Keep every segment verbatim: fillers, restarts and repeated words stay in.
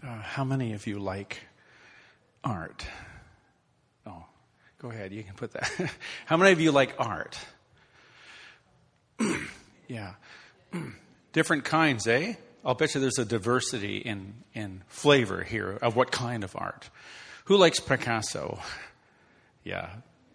Uh, how many of you like art? Oh, go ahead. You can put that. How many of you like art? Yeah. Different kinds, eh? I'll bet you there's a diversity in, in flavor here of what kind of art. Who likes Picasso? Yeah.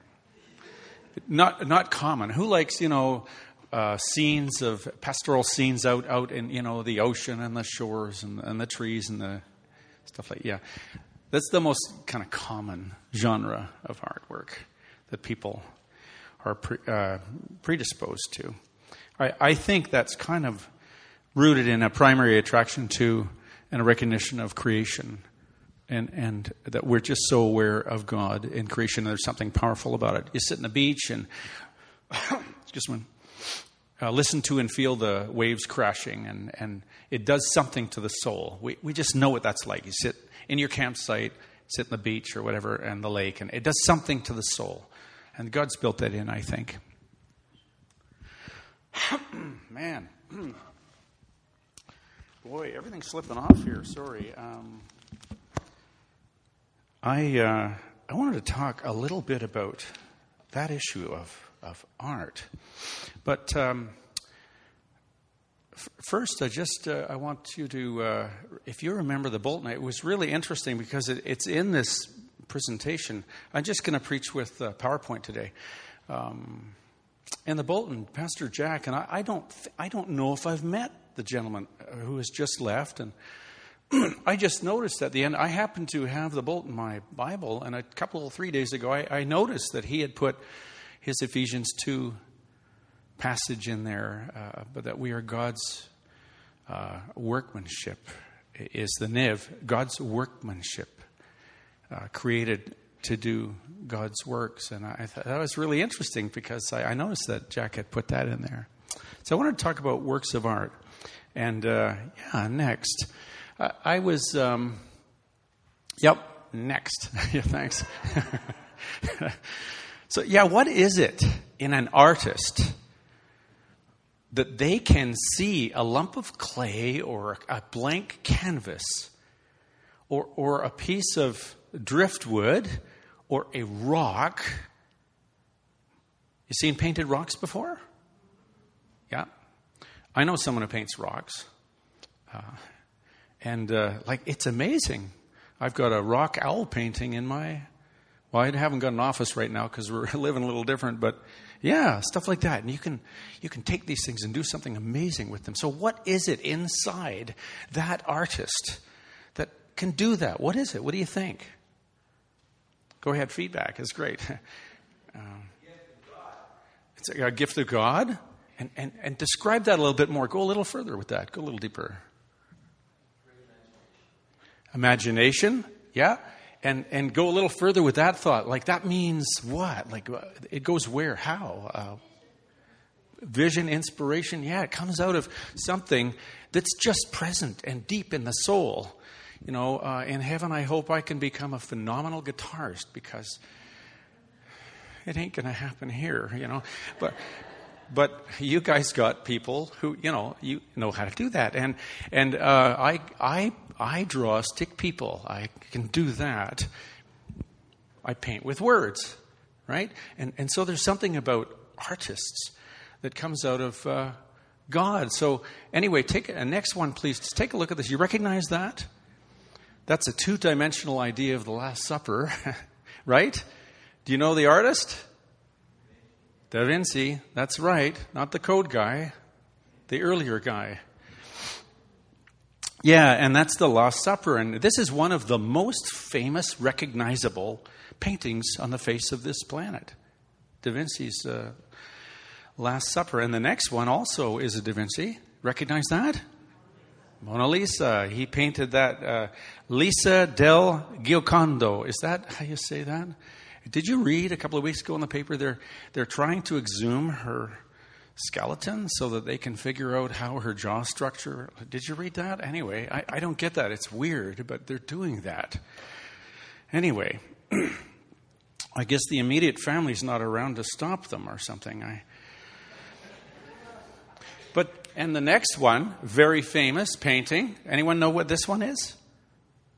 Not not common. Who likes, you know, uh, scenes of pastoral scenes out, out in, you know, the ocean and the shores and, and the trees and the stuff like, yeah. That's the most kind of common genre of artwork that people are pre, uh, predisposed to. I, I think that's kind of rooted in a primary attraction to and a recognition of creation. And and that we're just so aware of God in creation. There's something powerful about it. You sit on the beach and excuse me, uh, listen to and feel the waves crashing, and, and it does something to the soul. We we just know what that's like. You sit in your campsite, sit on the beach or whatever, and the lake, and it does something to the soul. And God's built that in, I think. Man, boy, everything's slipping off here. Sorry. Um, I uh, I wanted to talk a little bit about that issue of of art, but um, f- first I just uh, I want you to, uh, if you remember the bulletin, it was really interesting because it, it's in this presentation. I'm just going to preach with uh, PowerPoint today. Um, in the bulletin, Pastor Jack and I, I don't th- I don't know if I've met the gentleman who has just left, and I just noticed at the end, I happened to have the bulletin, my Bible, and a couple, three days ago, I, I noticed that he had put his Ephesians two passage in there, uh, but that we are God's uh, workmanship, is the N I V, God's workmanship, uh, created to do God's works. And I thought that was really interesting because I, I noticed that Jack had put that in there. So I wanted to talk about works of art. And uh, yeah, next. I was, um, yep, next. Yeah, thanks. So, yeah, what is it in an artist that they can see a lump of clay or a blank canvas or, or a piece of driftwood or a rock? You seen painted rocks before? Yeah. I know someone who paints rocks. Uh And, uh, like, it's amazing. I've got a rock owl painting in my, well, I haven't got an office right now because we're living a little different, but yeah, stuff like that. And you can, you can take these things and do something amazing with them. So what is it inside that artist that can do that? What is it? What do you think? Go ahead, feedback is great. um, it's a, a gift of God. And, and, and describe that a little bit more. Go a little further with that. Go a little deeper. Imagination, yeah, and and go a little further with that thought. Like, that means what? Like, it goes where? How? Uh, vision, inspiration, yeah, it comes out of something that's just present and deep in the soul. You know, uh, in heaven, I hope I can become a phenomenal guitarist because it ain't going to happen here, you know. But but you guys got people who, you know, you know how to do that. And and uh, I I. I draw stick people. I can do that. I paint with words, right? And and so there's something about artists that comes out of uh, God. So anyway, take a next one, please. Just take a look at this. You recognize that? That's a two-dimensional idea of the Last Supper, right? Do you know the artist? Da Vinci. That's right. Not the code guy. The earlier guy. Yeah, and that's the Last Supper. And this is one of the most famous, recognizable paintings on the face of this planet. Da Vinci's uh, Last Supper. And the next one also is a Da Vinci. Recognize that? Mona Lisa. He painted that. Uh, Lisa del Giocondo. Is that how you say that? Did you read a couple of weeks ago in the paper? They're they're trying to exhume her skeleton so that they can figure out how her jaw structure. Did you read that? Anyway, I, I don't get that. It's weird, but they're doing that. Anyway, I guess the immediate family's not around to stop them or something. I. But and the next one, very famous painting. Anyone know what this one is?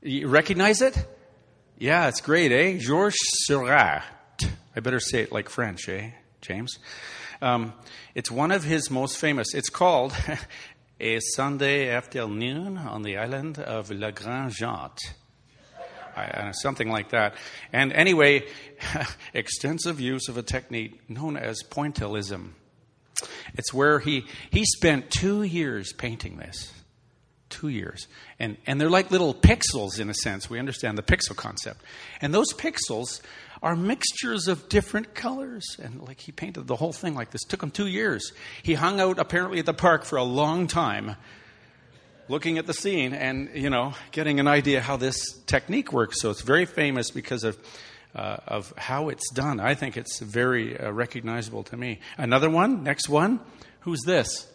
You recognize it? Yeah, it's great, eh? Georges Seurat. I better say it like French, eh, James? Um, it's one of his most famous. It's called A Sunday Afternoon on the Island of La Grande Jatte. Uh, something like that. And anyway, extensive use of a technique known as pointillism. It's where he, he spent two years painting this. Two years. And, and they're like little pixels in a sense. We understand the pixel concept. And those pixels are mixtures of different colors. And like he painted the whole thing like this. Took him two years. He hung out apparently at the park for a long time, looking at the scene and, you know, getting an idea how this technique works. So it's very famous because of uh, of how it's done. I think it's very uh, recognizable to me. Another one, next one. Who's this?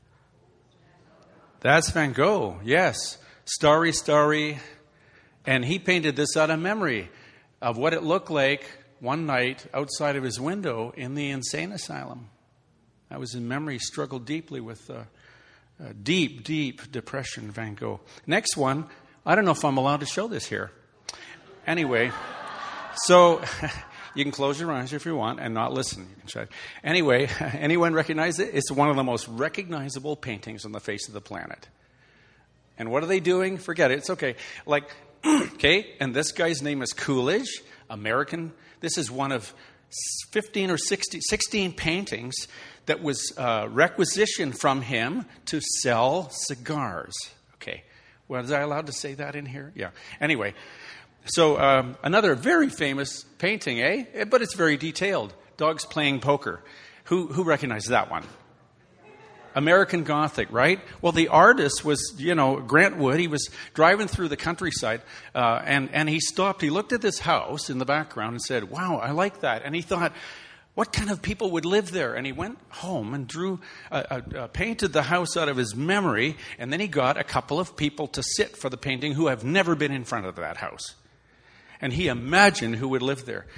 That's Van Gogh, yes. Starry, Starry. And he painted this out of memory of what it looked like one night outside of his window in the insane asylum. That was in memory. He struggled deeply with uh, uh, deep, deep depression, Van Gogh. Next one. I don't know if I'm allowed to show this here. Anyway, so you can close your eyes if you want and not listen. You can try. Anyway, anyone recognize it? It's one of the most recognizable paintings on the face of the planet. And what are they doing? Forget it. It's okay. Like, okay, and this guy's name is Coolidge, American. This is one of fifteen or sixteen, sixteen paintings that was uh, requisitioned from him to sell cigars. Okay. Well, was I allowed to say that in here? Yeah. Anyway, so um, another very famous painting, eh? But it's very detailed. Dogs playing poker. Who who recognized that one? American Gothic, right? Well, the artist was, you know, Grant Wood. He was driving through the countryside, uh, and, and he stopped. He looked at this house in the background and said, wow, I like that. And he thought, what kind of people would live there? And he went home and drew, uh, uh, uh, painted the house out of his memory, and then he got a couple of people to sit for the painting who have never been in front of that house. And he imagined who would live there.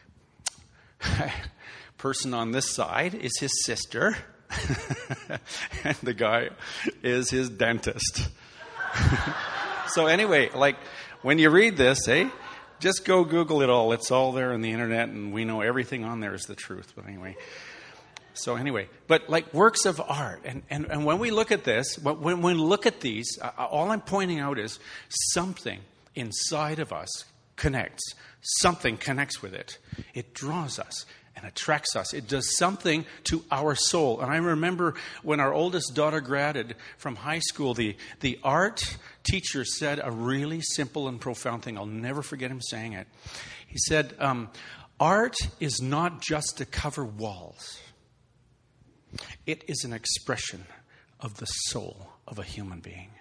Person on this side is his sister. And the guy is his dentist. So anyway, like when you read this, eh, just go Google it all. It's all there on the internet, and we know everything on there is the truth. But anyway, so anyway, but like works of art, and, and, and when we look at this, when, when we look at these, uh, all I'm pointing out is something inside of us connects. Something connects with it. It draws us and attracts us. It does something to our soul. And I remember when our oldest daughter graduated from high school, the, the art teacher said a really simple and profound thing. I'll never forget him saying it. He said, um, art is not just to cover walls. It is an expression of the soul of a human being.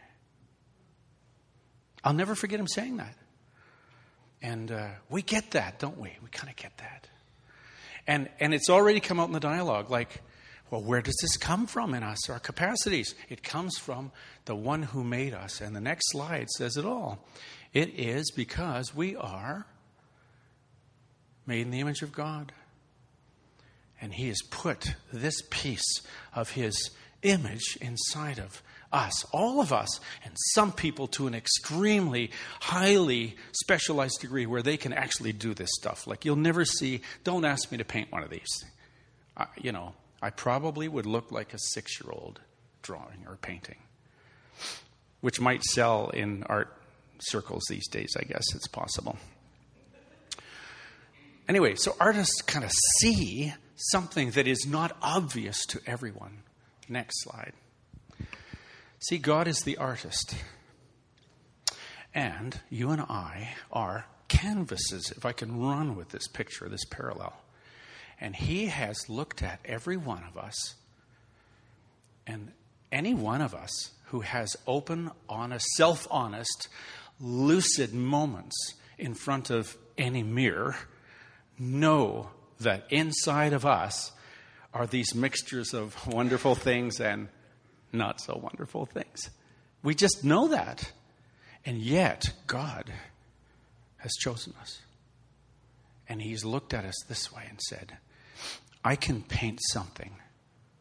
I'll never forget him saying that. And uh, we get that, don't we? We kind of get that. And and it's already come out in the dialogue, like, well, where does this come from in us, our capacities? It comes from the one who made us. And the next slide says it all. It is because we are made in the image of God. And he has put this piece of his image inside of us, all of us, and some people to an extremely highly specialized degree where they can actually do this stuff. Like you'll never see, don't ask me to paint one of these. Uh, you know, I probably would look like a six-year-old drawing or painting, which might sell in art circles these days, I guess it's possible. Anyway, so artists kind of see something that is not obvious to everyone. Next slide. See, God is the artist. And you and I are canvases, if I can run with this picture, this parallel. And he has looked at every one of us. And any one of us who has open, honest, self-honest, lucid moments in front of any mirror know that inside of us are these mixtures of wonderful things and not so wonderful things. We just know that. And yet, God has chosen us. And he's looked at us this way and said, I can paint something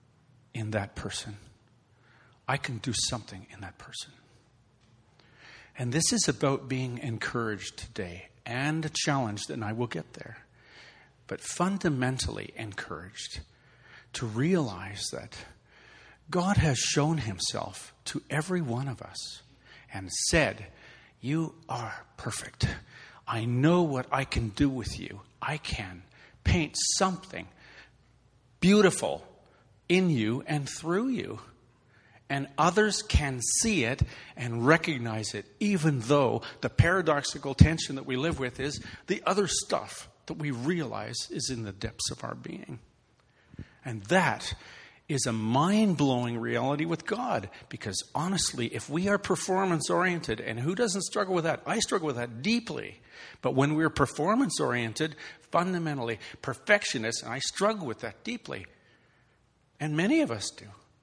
in that person. I can do something in that person. And this is about being encouraged today and challenged, and I will get there. But fundamentally encouraged to realize that God has shown himself to every one of us and said, you are perfect. I know what I can do with you. I can paint something beautiful in you and through you. And others can see it and recognize it, even though the paradoxical tension that we live with is the other stuff that we realize is in the depths of our being. And that is a mind-blowing reality with God. Because honestly, if we are performance-oriented, and who doesn't struggle with that? I struggle with that deeply. But when we're performance-oriented, fundamentally perfectionists, and I struggle with that deeply, and many of us do,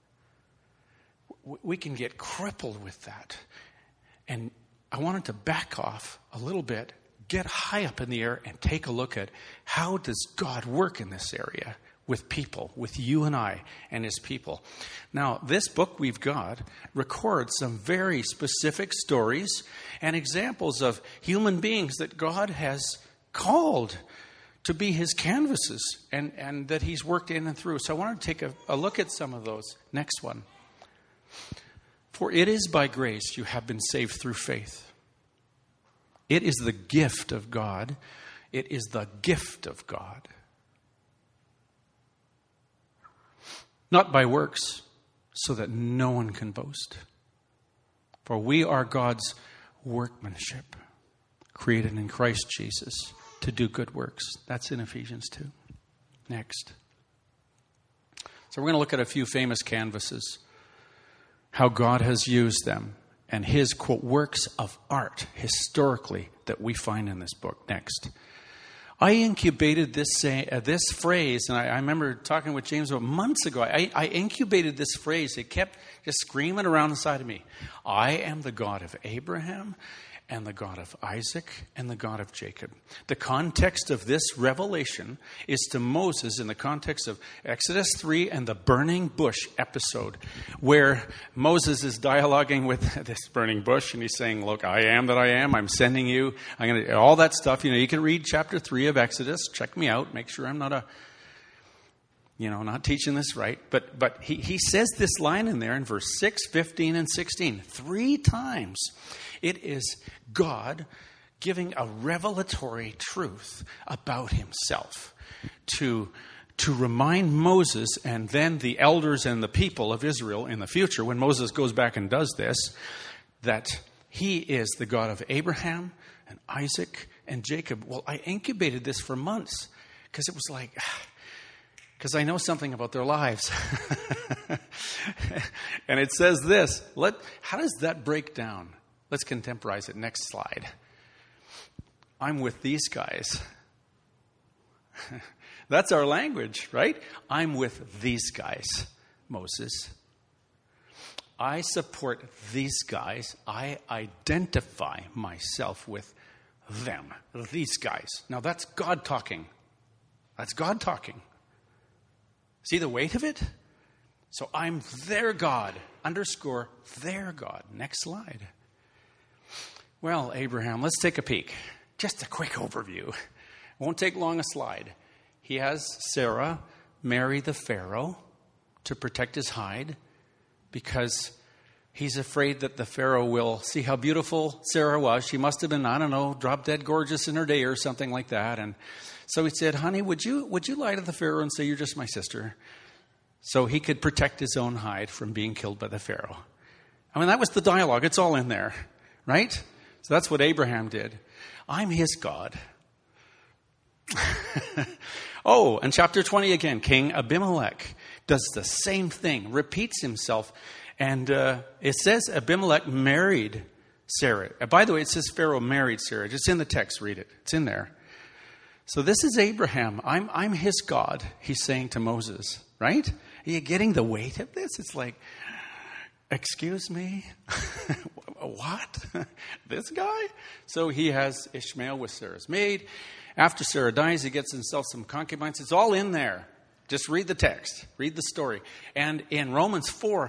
we can get crippled with that. And I wanted to back off a little bit, get high up in the air, and take a look at how does God work in this area with people, with you and I and his people. Now, this book we've got records some very specific stories and examples of human beings that God has called to be his canvases and, and that he's worked in and through. So I want to take a, a look at some of those. Next one. For it is by grace you have been saved through faith. It is the gift of God. It is the gift of God. Not by works, so that no one can boast. For we are God's workmanship, created in Christ Jesus to do good works. That's in Ephesians two. Next. So we're going to look at a few famous canvases, how God has used them, and his, quote, works of art, historically, that we find in this book. Next. I incubated this say, uh, this phrase, and I, I remember talking with James about months ago. I, I incubated this phrase. It kept just screaming around inside of me. I am the God of Abraham and the God of Isaac and the God of Jacob. The context of this revelation is to Moses in the context of Exodus three and the burning bush episode, where Moses is dialoguing with this burning bush and he's saying, look, I am that I am. I'm sending you. I'm going to, all that stuff. You know, you can read chapter three of Exodus. Check me out. Make sure I'm not a, you know, not teaching this right. But, but he, he says this line in there in verse six, fifteen, and sixteen. Three times. It is God giving a revelatory truth about himself to, to remind Moses and then the elders and the people of Israel in the future, when Moses goes back and does this, that he is the God of Abraham and Isaac and Jacob. Well, I incubated this for months because it was like, because I know something about their lives. And it says this. Let, how does that break down? Let's contemporize it. Next slide. I'm with these guys. That's our language, right? I'm with these guys, Moses. I support these guys. I identify myself with them, these guys. Now that's God talking. That's God talking. See the weight of it? So I'm their God, underscore their God. Next slide. Well, Abraham, let's take a peek. Just a quick overview. Won't take long a slide. He has Sarah marry the Pharaoh to protect his hide because he's afraid that the Pharaoh will see how beautiful Sarah was. She must have been, I don't know, drop dead gorgeous in her day or something like that. And so he said, honey, would you would you lie to the Pharaoh and say you're just my sister? So he could protect his own hide from being killed by the Pharaoh. I mean, that was the dialogue. It's all in there, right? So that's what Abraham did. I'm his God. Oh, and chapter twenty again, King Abimelech does the same thing, repeats himself. And uh, it says Abimelech married Sarah. Uh, by the way, it says Pharaoh married Sarah. Just in the text, read it. It's in there. So this is Abraham. I'm, I'm his God, he's saying to Moses, right? Are you getting the weight of this? It's like, excuse me? What? This guy? So he has Ishmael with Sarah's maid. After Sarah dies, he gets himself some concubines. It's all in there. Just read the text. Read the story. And in Romans four,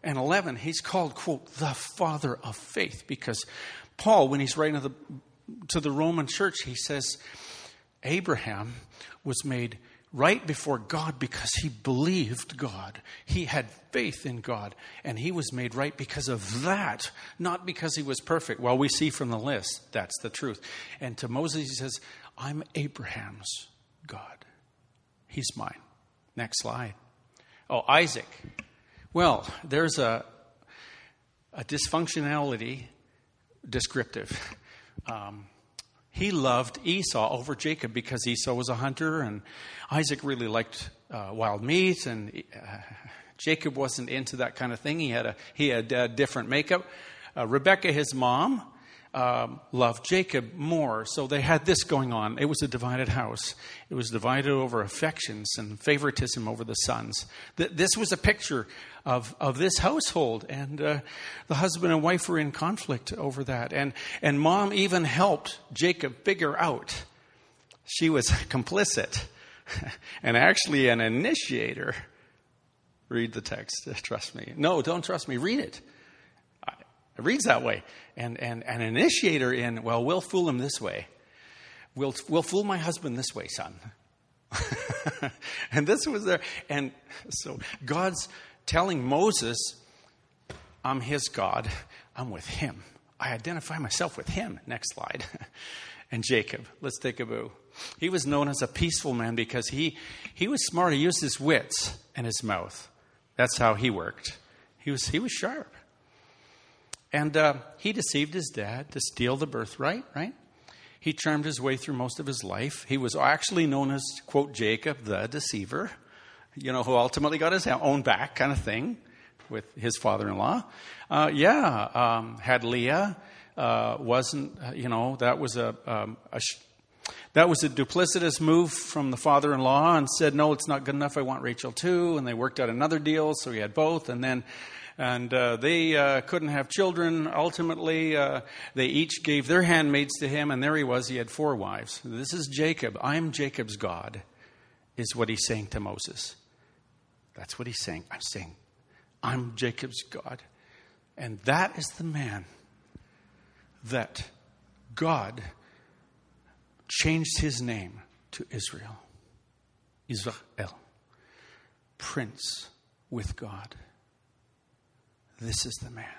and eleven, he's called, quote, the father of faith. Because Paul, when he's writing to the, to the Roman church, he says, Abraham was made right before God because he believed God. He had faith in God. And he was made right because of that, not because he was perfect. Well, we see from the list, that's the truth. And to Moses, he says, I'm Abraham's God. He's mine. Next slide. Oh, Isaac. Well, there's a, a dysfunctionality descriptive. Um, he loved Esau over Jacob because Esau was a hunter and Isaac really liked uh, wild meat, and uh, Jacob wasn't into that kind of thing. He had a he had a different makeup. Uh, Rebekah, his mom, um, loved Jacob more, so they had this going on. It was a divided house. It was divided over affections and favoritism over the sons. Th- this was a picture of of this household, and uh, the husband and wife were in conflict over that. And and mom even helped Jacob figure out. She was complicit and actually an initiator. Read the text. Trust me. No, don't trust me. Read it. It reads that way. And and an initiator in, well, we'll fool him this way. We'll we'll fool my husband this way, son. And this was there. And so God's telling Moses, I'm his God. I'm with him. I identify myself with him. Next slide. And Jacob, let's take a boo. He was known as a peaceful man because he, he was smart. He used his wits and his mouth. That's how he worked. He was he was sharp. And uh, he deceived his dad to steal the birthright, right? He charmed his way through most of his life. He was actually known as, quote, Jacob the deceiver, you know, who ultimately got his own back kind of thing with his father-in-law. Uh, yeah, um, had Leah, uh, wasn't, you know, that was a, um, a sh- that was a duplicitous move from the father-in-law, and said, no, it's not good enough. I want Rachel too. And they worked out another deal, so he had both. And then And uh, they uh, couldn't have children. Ultimately, uh, they each gave their handmaids to him, and there he was. He had four wives. This is Jacob. I'm Jacob's God, is what he's saying to Moses. That's what he's saying. I'm saying, I'm Jacob's God. And that is the man that God changed his name to Israel. Israel. Prince with God. This is the man.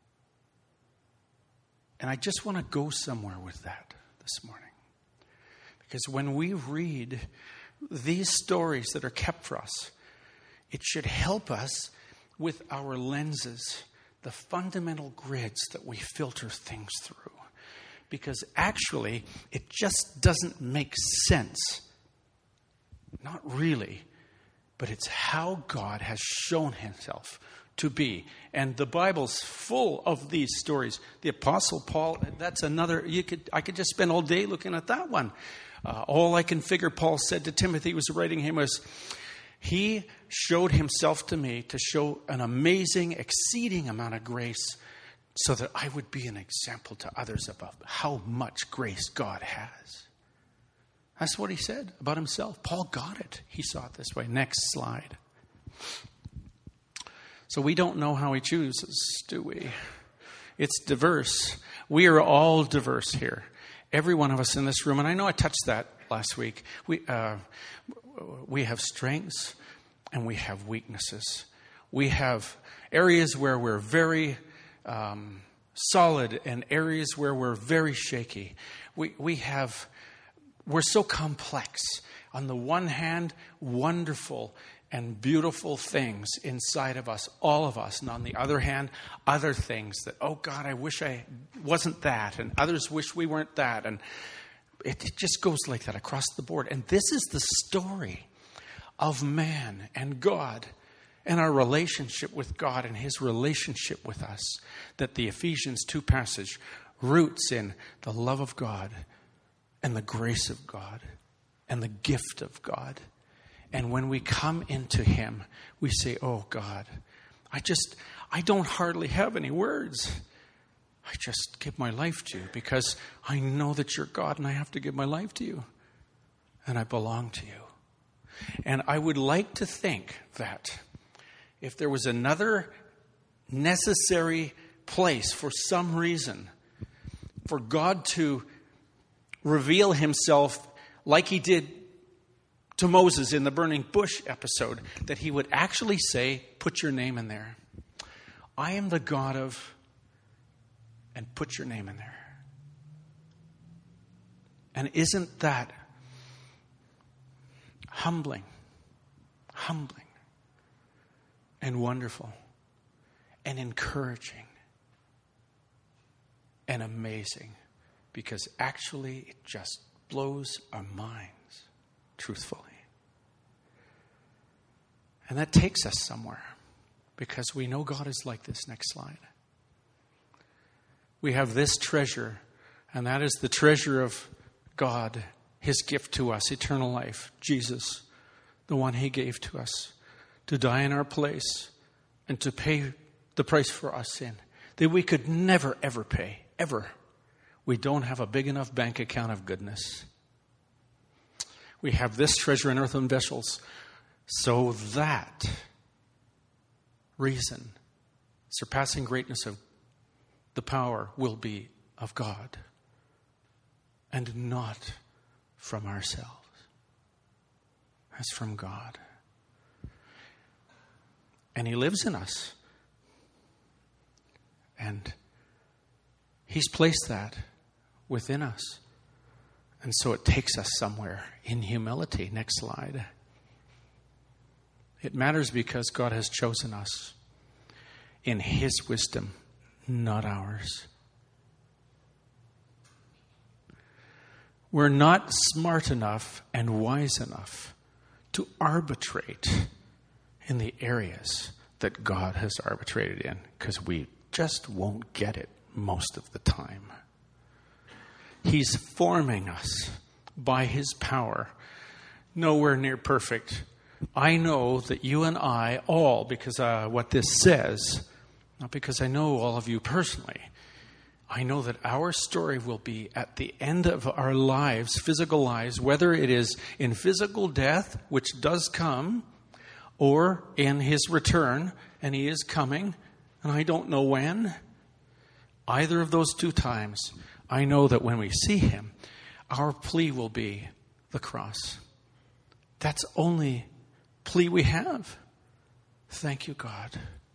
And I just want to go somewhere with that this morning. Because when we read these stories that are kept for us, it should help us with our lenses, the fundamental grids that we filter things through. Because actually, it just doesn't make sense. Not really. But it's how God has shown himself to be. And the Bible's full of these stories. The Apostle Paul, that's another, you could I could just spend all day looking at that one. Uh, all I can figure Paul said to Timothy was writing him was, he showed himself to me to show an amazing, exceeding amount of grace so that I would be an example to others about how much grace God has. That's what he said about himself. Paul got it. He saw it this way. Next slide. So we don't know how he chooses, do we? It's diverse. We are all diverse here. Every one of us in this room, and I know I touched that last week. We uh, we have strengths and we have weaknesses. We have areas where we're very um, solid and areas where we're very shaky. We we have we're so complex. On the one hand, wonderful and beautiful things inside of us, all of us. And on the other hand, other things that, oh God, I wish I wasn't that. And others wish we weren't that. And it, it just goes like that across the board. And this is the story of man and God and our relationship with God and his relationship with us, that the Ephesians two passage roots in the love of God and the grace of God and the gift of God. And when we come into him, we say, oh God, I just, I don't hardly have any words. I just give my life to you because I know that you're God and I have to give my life to you. And I belong to you. And I would like to think that if there was another necessary place for some reason for God to reveal himself like he did to Moses in the burning bush episode, that he would actually say, put your name in there. I am the God of, and put your name in there. And isn't that humbling, humbling, and wonderful, and encouraging, and amazing? Because actually it just blows our minds, truthfully. And that takes us somewhere, because we know God is like this. Next slide. We have this treasure, and that is the treasure of God, his gift to us, eternal life, Jesus, the one he gave to us to die in our place and to pay the price for our sin that we could never, ever pay, ever. We don't have a big enough bank account of goodness. We have this treasure in earthen vessels, so that reason, surpassing greatness of the power, will be of God and not from ourselves. That's from God. And he lives in us. And he's placed that within us. And so it takes us somewhere in humility. Next slide. It matters because God has chosen us in his wisdom, not ours. We're not smart enough and wise enough to arbitrate in the areas that God has arbitrated in, because we just won't get it most of the time. He's forming us by his power. Nowhere near perfect. I know that you and I all, because uh, what this says, not because I know all of you personally, I know that our story will be at the end of our lives, physical lives, whether it is in physical death, which does come, or in his return, and he is coming, and I don't know when. Either of those two times, I know that when we see him, our plea will be the cross. That's only plea we have. Thank you, God.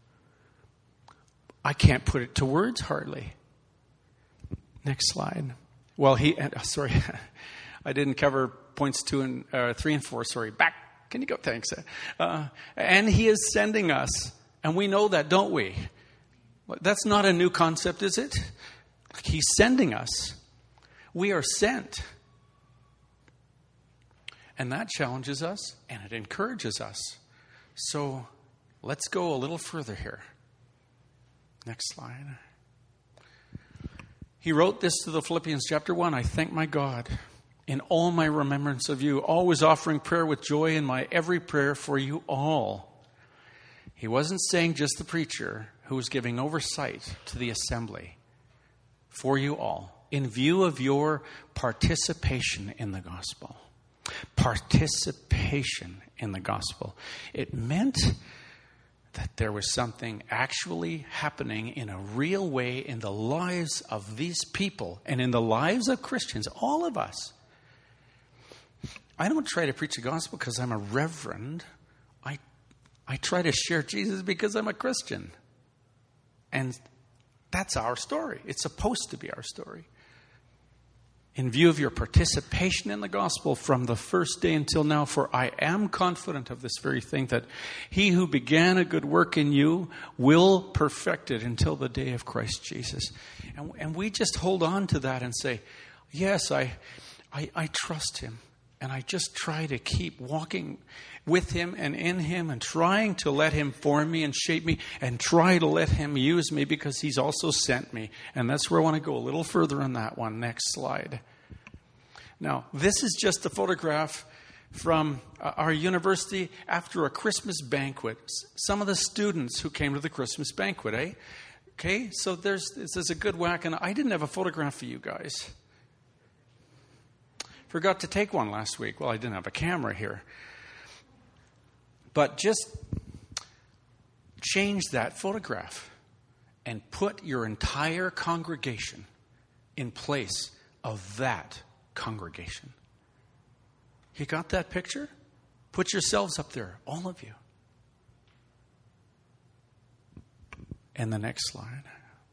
I can't put it to words hardly. Next slide. Well, he, uh, sorry, I didn't cover points two and uh, three and four. Sorry, back. Can you go? Thanks. Uh, and he is sending us, and we know that, don't we? That's not a new concept, is it? He's sending us. We are sent. And that challenges us, and it encourages us. So let's go a little further here. Next slide. He wrote this to the Philippians chapter one. I thank my God in all my remembrance of you, always offering prayer with joy in my every prayer for you all. He wasn't saying just the preacher who was giving oversight to the assembly. For you all, in view of your participation in the gospel. Participation in the gospel. It meant that there was something actually happening in a real way in the lives of these people and in the lives of Christians, all of us. I don't try to preach the gospel because I'm a reverend. I, I try to share Jesus because I'm a Christian. And that's our story. It's supposed to be our story. In view of your participation in the gospel from the first day until now, for I am confident of this very thing, that he who began a good work in you will perfect it until the day of Christ Jesus. And, and we just hold on to that and say, yes, I, I, I trust him. And I just try to keep walking with him and in him and trying to let him form me and shape me and try to let him use me because he's also sent me. And that's where I want to go a little further on that one. Next slide. Now, this is just a photograph from our university after a Christmas banquet. Some of the students who came to the Christmas banquet, eh? Okay, so there's this is a good whack. And I didn't have a photograph for you guys. Forgot to take one last week. Well, I didn't have a camera here. But just change that photograph. and put your entire congregation in place of that congregation. You got that picture? Put yourselves up there, all of you. And the next slide.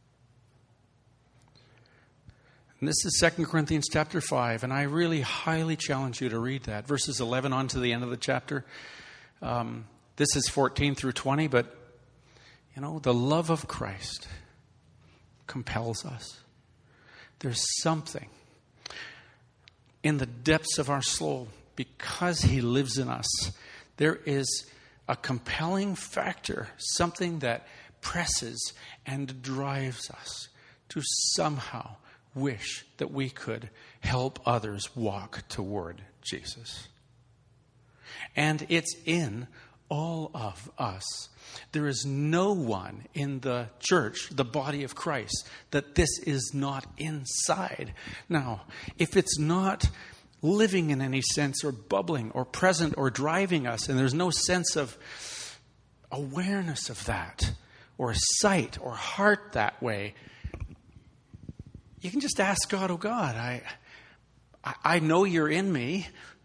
And this is Second Corinthians chapter five, and I really highly challenge you to read that. Verses eleven on to the end of the chapter. Um, this is fourteen through twenty, but, you know, the love of Christ compels us. There's something in the depths of our soul, because he lives in us, there is a compelling factor, something that presses and drives us to somehow wish that we could help others walk toward Jesus. And it's in all of us. There is no one in the church, the body of Christ, that this is not inside. Now, if it's not living in any sense or bubbling or present or driving us, and there's no sense of awareness of that, or sight or heart that way, you can just ask God, oh God, I, I know you're in me.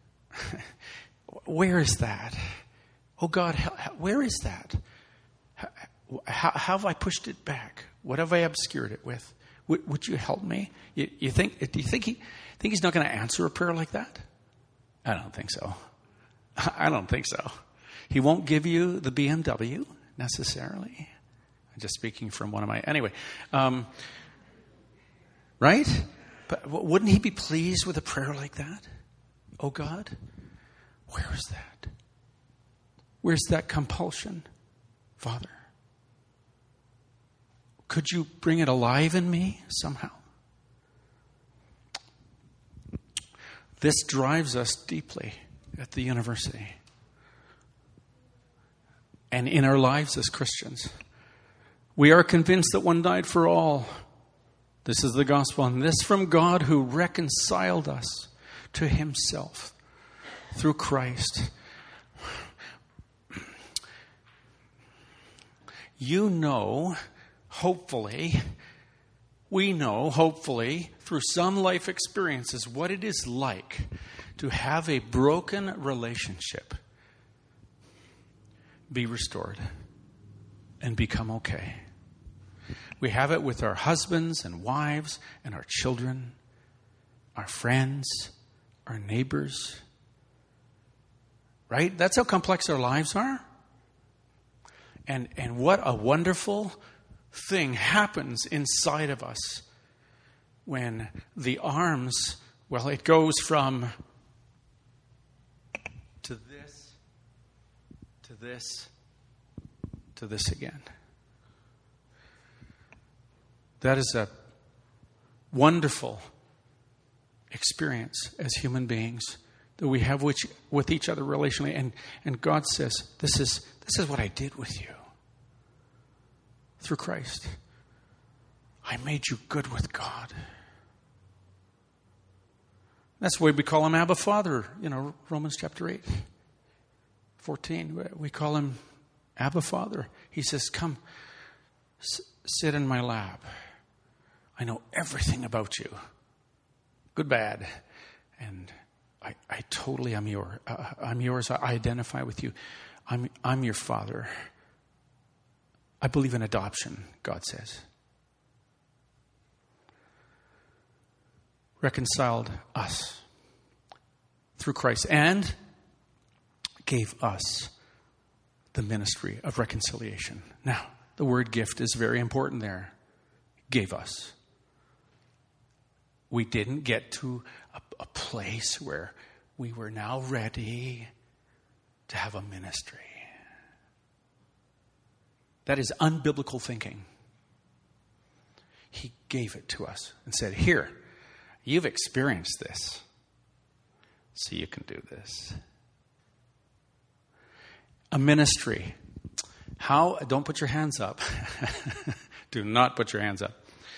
Where is that? Oh God, where is that? How, how have I pushed it back? What have I obscured it with? Would, would you help me? You, you think? Do you think he think he's not going to answer a prayer like that? I don't think so. I don't think so. He won't give you the B M W necessarily. I'm just speaking from one of my anyway. Um, right? But wouldn't he be pleased with a prayer like that? Oh God, where is that? Where's that compulsion, Father? Could you bring it alive in me somehow? This drives us deeply at the university and in our lives as Christians. We are convinced that one died for all. This is the gospel, and this from God who reconciled us to himself through Christ. You know, hopefully, we know, hopefully, through some life experiences, what it is like to have a broken relationship be restored and become okay. We have it with our husbands and wives and our children, our friends, our neighbors. Right? That's how complex our lives are. And and what a wonderful thing happens inside of us when the arms, well, it goes from to this, to this, to this again. That is a wonderful experience as human beings that we have with, with each other relationally. And, and God says, this is, this is what I did with you through Christ. I made you good with God. That's why we call him Abba Father. You know, Romans chapter eight, fourteen. We call him Abba Father. He says, come, s- sit in my lap. I know everything about you. Good, bad. And I, I totally am your, uh, I'm yours. I identify with you. I'm, I'm your father. I believe in adoption, God says. Reconciled us through Christ and gave us the ministry of reconciliation. Now, the word gift is very important there. Gave us. We didn't get to a, a place where we were now ready to have a ministry. That is unbiblical thinking. He gave it to us and said, here, you've experienced this, so you can do this. A ministry. How? Don't put your hands up. Do not put your hands up.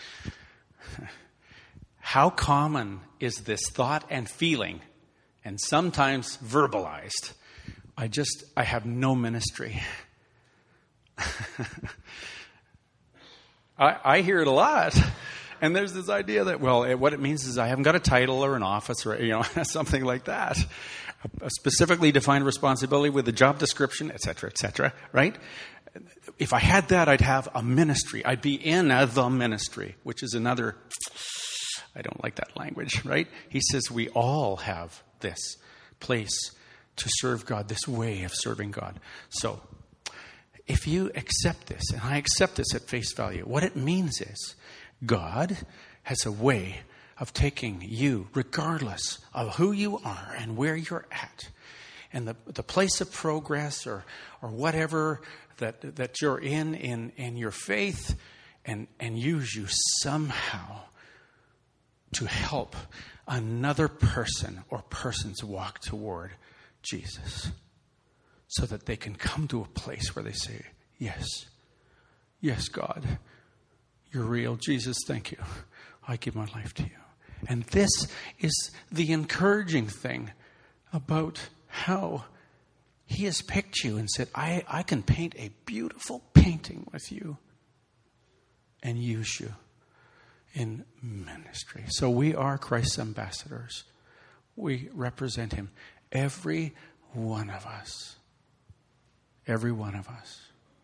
How common is this thought and feeling, and sometimes verbalized? I just, I have no ministry. I, I hear it a lot. And there's this idea that, well, it, what it means is I haven't got a title or an office or, you know, something like that. A specifically defined responsibility with a job description, et cetera, et cetera, right? If I had that, I'd have a ministry. I'd be in a, the ministry, which is another, I don't like that language, right? He says we all have this place to serve God, this way of serving God. So if you accept this, and I accept this at face value, what it means is God has a way of taking you, regardless of who you are and where you're at, and the, the place of progress or or whatever that that you're in in, in your faith, and, and use you somehow to help another person or persons walk toward Jesus, so that they can come to a place where they say, yes, yes, God, you're real. Jesus, thank you. I give my life to you. And this is the encouraging thing about how he has picked you and said, I, I can paint a beautiful painting with you and use you in ministry. So we are Christ's ambassadors. We represent him. Every one of us. Every one of us.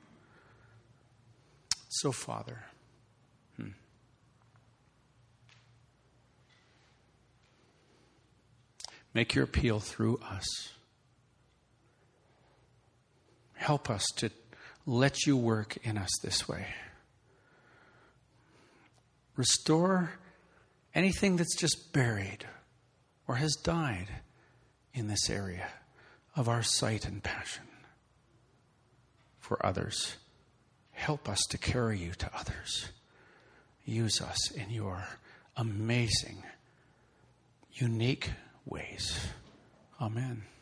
So, Father, hmm. make your appeal through us. Help us to let you work in us this way. Restore anything that's just buried or has died in this area of our sight and passion for others. Help us to carry you to others. Use us in your amazing, unique ways. Amen.